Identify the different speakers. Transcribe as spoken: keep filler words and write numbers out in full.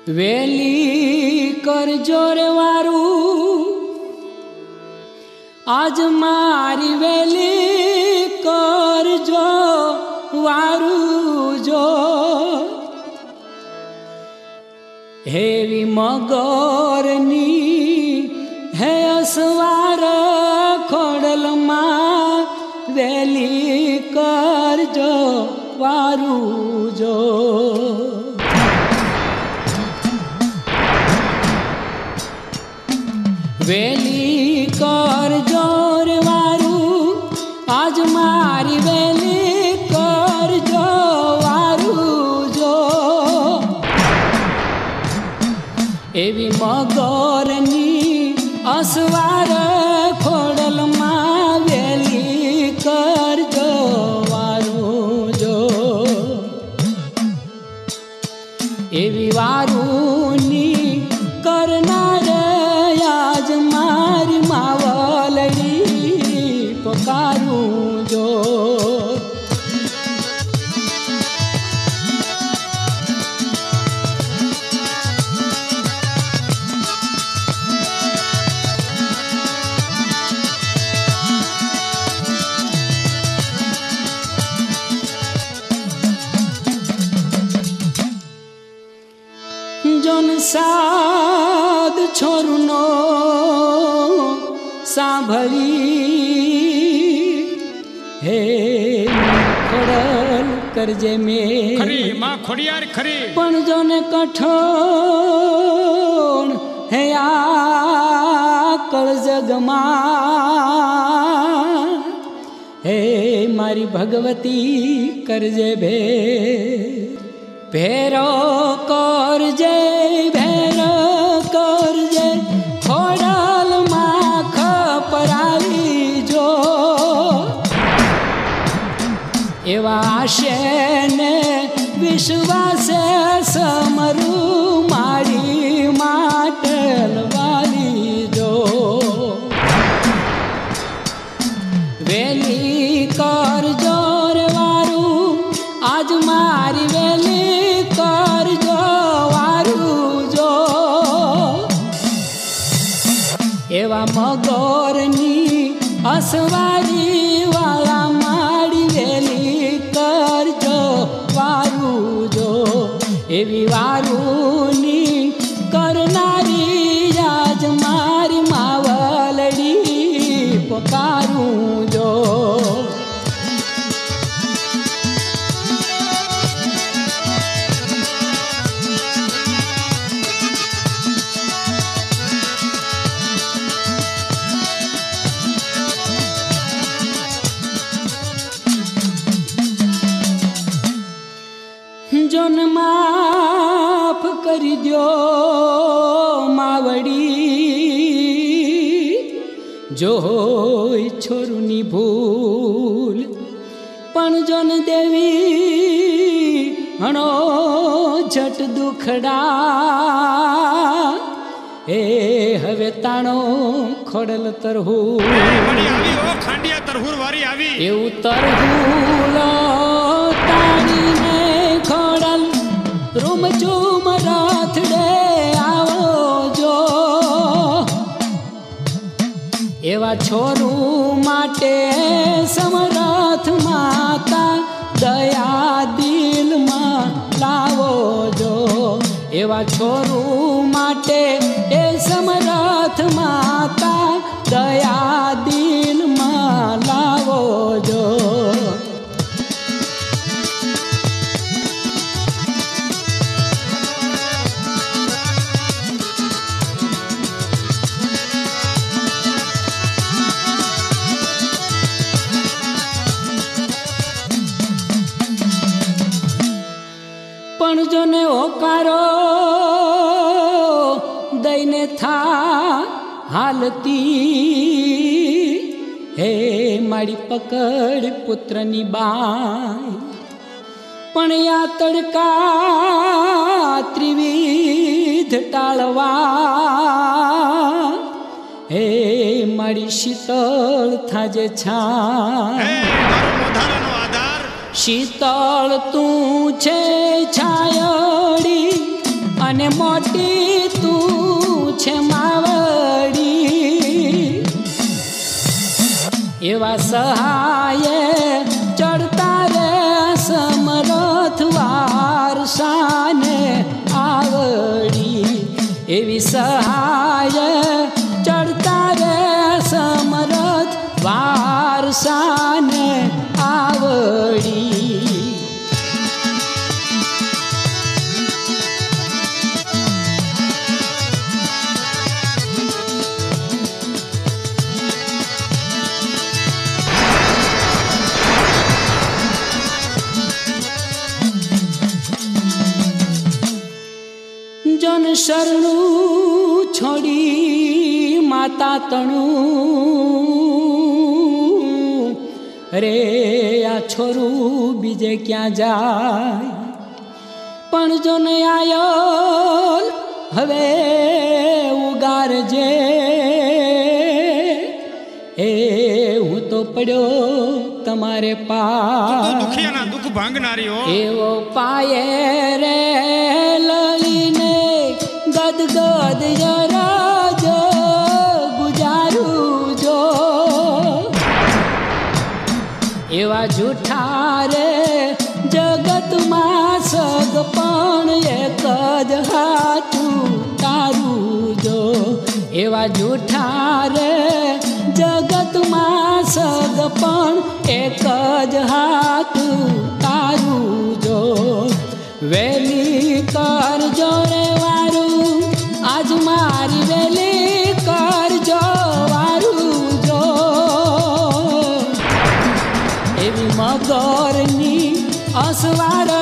Speaker 1: વેલી કરજો રે વારું આજ મારી વેલી કરજો વારું જો હેવી મગરની હે અસવાર ખોડલમાં વેલી કરજો વારું જો વેલી કરજો રે વારું આજ મારી વેલી કરજો વારું જો એવી મગરની અસવાર ખોડલમાં વેલી કરજો વારું જો એવી વારુંની કરનાર આજ મારી માવલડી પકારું જો જોન સાદ છોરનો સાંભળી હે ખોડલ કરજે મેં
Speaker 2: ખરી માં ખોડિયાર ખરી
Speaker 1: પણ જોને કઠોળ હે આ કળ જગમાં હે મારી ભગવતી કરજે ભે ભેરો કરજે ભેરો કરજે ખોડલ માં ખપરાવી જો એવા આશે ને વિશ્વાસે સમરું મારી માટલ વાલી જો વેલી કરજો રે વારું આજ મારી વેલી કરજો વારું જો એવા મગરની અસવારી વાળા મારી વેલી કરજો વારું જો એવી વારુંની કરનારી આજ મારી માવલડી પકારું જો જોન માફ કરી દો માવડી જો હોય છોરુની ભૂલ પણ જોન દેવી હણો જટ દુખડા એ હવે તાણો ખોડલ તરહુલ
Speaker 2: ખાંડિયા તરહુર વારી આવી
Speaker 1: એવું તરહુલ તાણીને ખોડલ રૂમ ચૂમ રાથડે આવો જો એવા છોરું માટે સમરથ માતા દયા દિલમાં લાવો જો એવા છોરું માટે એ સમરથ માતા દયા દિલમાં લાવો જો પણ જોને ઓકારો દઈને થા હાલતી હે મારી પકડ પુત્રની બાઈ પણ યા તડકા ત્રિવિધ ટાળવા હે મારી શીતળ થાજે છા શીતળ તું છે છાયડી અને મોય મોટી તું છે માવડી એવા સહાય ચડતા રે સમરથ વારસાને આવડી એવી સહાય ચડતા રે સમરથ વારસાને આવડી જન શરણું છોડી માતા તણું રે આ છોરું બીજે ક્યાં જાય પણ જો ન આયો હવે ઉગારજે એ હું તો પડ્યો તમારે પા
Speaker 2: દુખિયાના દુઃખ ભાંગનારી હો
Speaker 1: એવો પાયે રે લઈને ગદગદ જરાજો ગુજારું જો એવા જૂઠા રે જગતમાં સગ પણ એક જ હાથું તારું જો એવા જૂઠા રે જગતમાં સગ પણ એક જ હાથું તારું જો વેલી કરજો રે વારું આજ મારી વેલી કરજો વારું જો એવી મગરની અસવાર